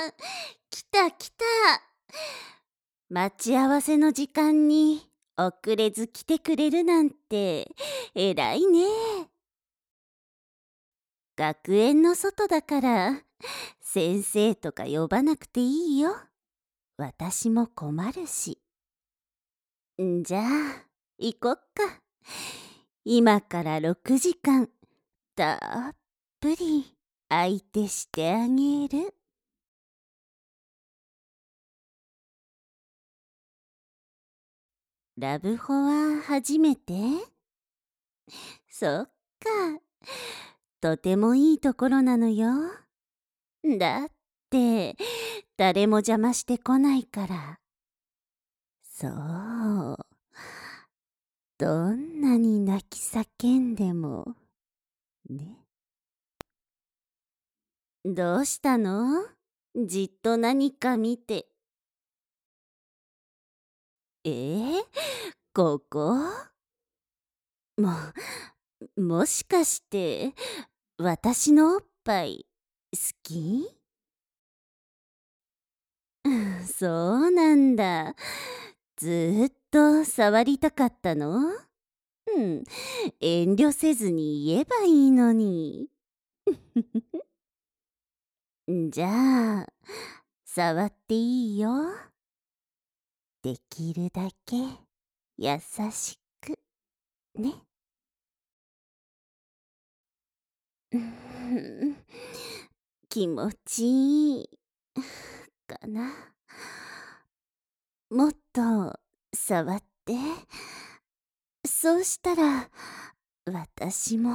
来た来た。待ち合わせの時間に遅れず来てくれるなんて偉いね。学園の外だから先生とか呼ばなくていいよ。私も困るし。んじゃあ行こっか。今から6時間たっぷり相手してあげる。ラブホは初めて？そっか。とてもいいところなのよ。だって誰も邪魔してこないから。そう。どんなに泣き叫んでもね。どうしたの？じっと何か見て。ここ？もしかして私のおっぱい好き？そうなんだ。ずーっと触りたかったの？遠慮せずに言えばいいのに。じゃあ、触っていいよ。できるだけ優しくね。気持ちいいかな。もっと触って。そうしたら私も。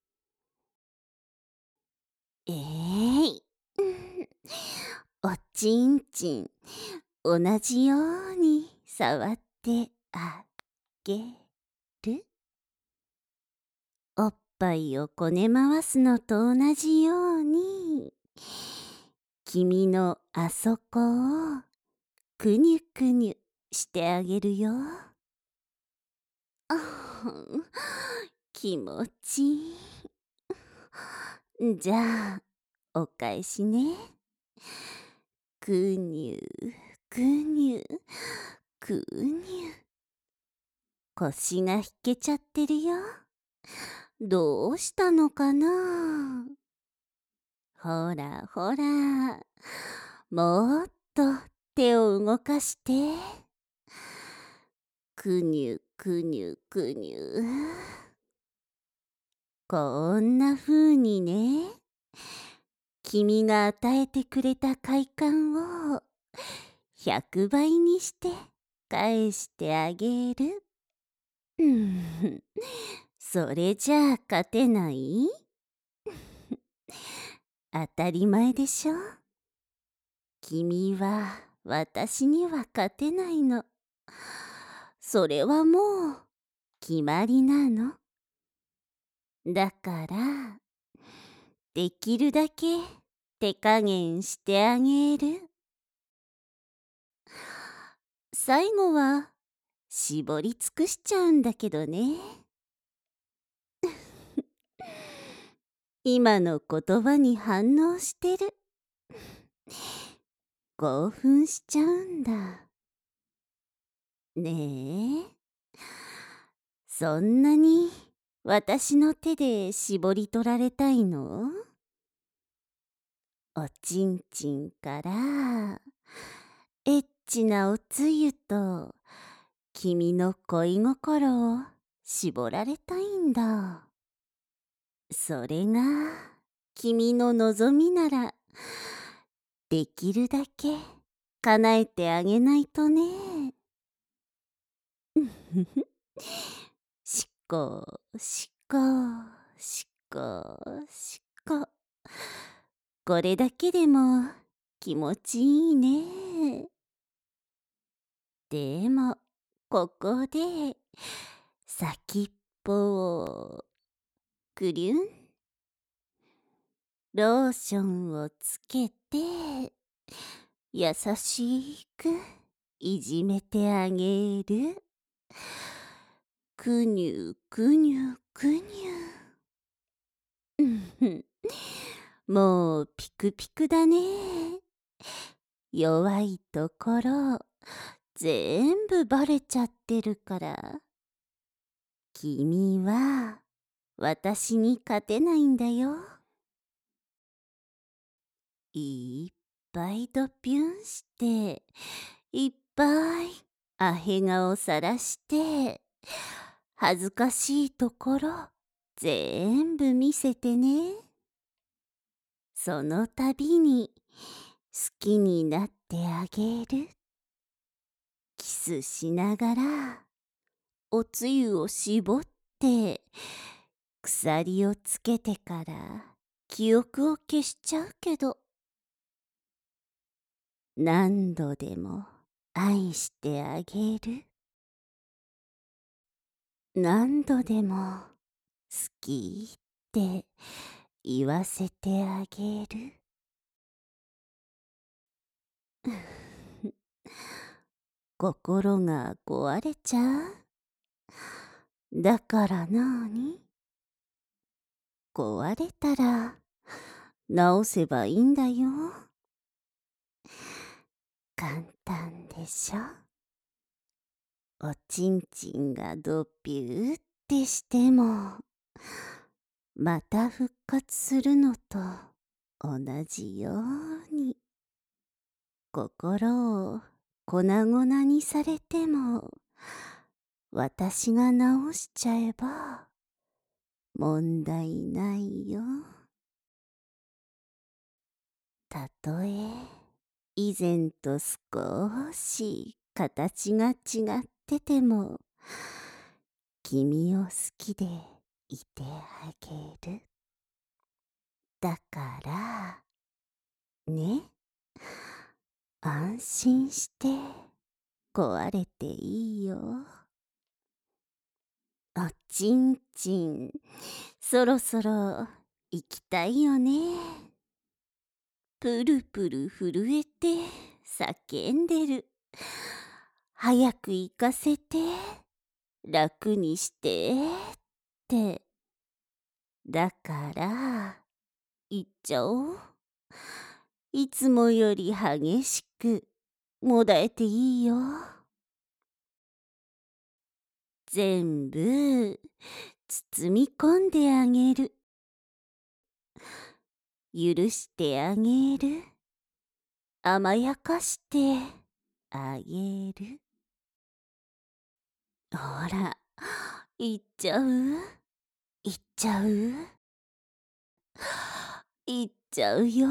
おちんちん同じように触ってあげる。おっぱいをこね回すのと同じように君のあそこをくにゅくにゅしてあげるよ。気持ちいい。じゃあお返しね。くにゅくにゅくにゅ。腰が引けちゃってるよ。どうしたのかな？ほらほら、もっと手を動かして。くにゅくにゅくにゅ。こんな風にね、君が与えてくれた快感を100倍にして返してあげる。それじゃあ勝てない？当たり前でしょ。君は私には勝てないの。それはもう決まりなの。だからできるだけ手加減してあげる。最後は絞り尽くしちゃうんだけどね。今の言葉に反応してる。興奮しちゃうんだ。ねえ。そんなに私の手で絞り取られたいの？おちんちんからエッチなおつゆと君の恋心を絞られたいんだ。それが君の望みならできるだけ叶えてあげないとね。しこしこしこしこ。これだけでも気持ちいいね。でもここで先っぽをくりゅん。ローションをつけて優しくいじめてあげる。くにゅくにゅくにゅ。もうピクピクだね。 弱いところ全部バレちゃってるから、君は私に勝てないんだよ。いっぱいドピュンして、いっぱいアヘ顔さらして、恥ずかしいところ全部見せてね。その度に好きになってあげる。キスしながらおつゆを絞って鎖をつけてから記憶を消しちゃうけど、何度でも愛してあげる。何度でも好きって言わせてあげる。心が壊れちゃう。だからなに？壊れたら直せばいいんだよ。簡単でしょ。おちんちんがドピューってしても、また復活するのと同じように、心を粉々にされても、私が直しちゃえば問題ないよ。たとえ以前と少し形が違ってても、君を好きでいてあげる。だからね、安心して壊れていいよ。おちんちん、そろそろ行きたいよね。プルプル震えて叫んでる。早く行かせて、楽にしてって。だから行っちゃおう。いつもより激しくもだえていいよ。全部包み込んであげる。許してあげる。甘やかしてあげる。ほら、行っちゃう？行っちゃう？行っちゃうよ。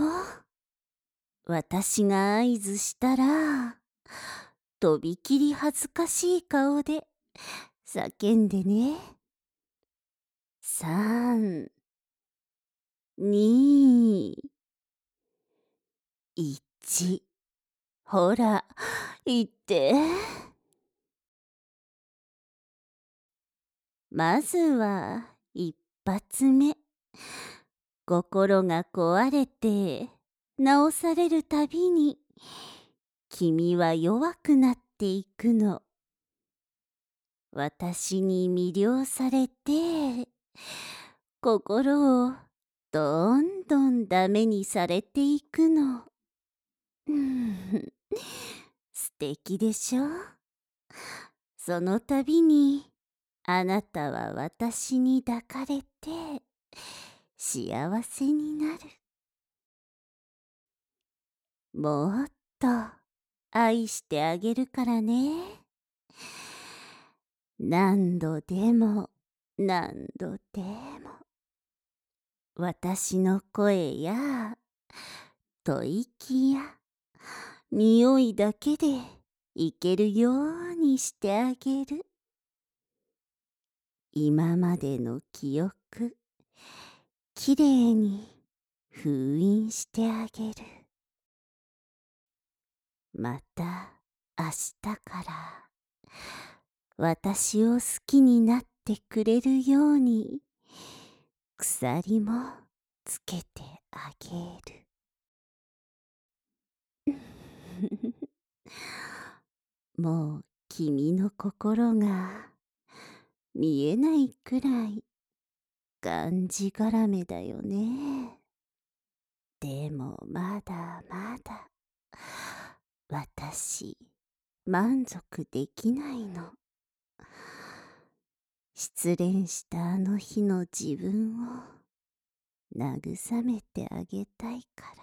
私が合図したら、とびきり恥ずかしい顔で叫んでね。3、2、1。ほら、言って。まずは一発目。心が壊れて直されるたびに、君は弱くなっていくの。私に魅了されて、心をどんどんダメにされていくの。素敵でしょ？その度にあなたは私に抱かれて幸せになる。もっと愛してあげるからね。何度でも何度でも私の声や吐息や匂いだけでいけるようにしてあげる。今までの記憶、きれいに封印してあげる。また明日から私を好きになってくれるように鎖もつけてあげる。もう君の心が見えないくらいがんじがらめだよね。でもまだまだ私、満足できないの。失恋したあの日の自分を慰めてあげたいから。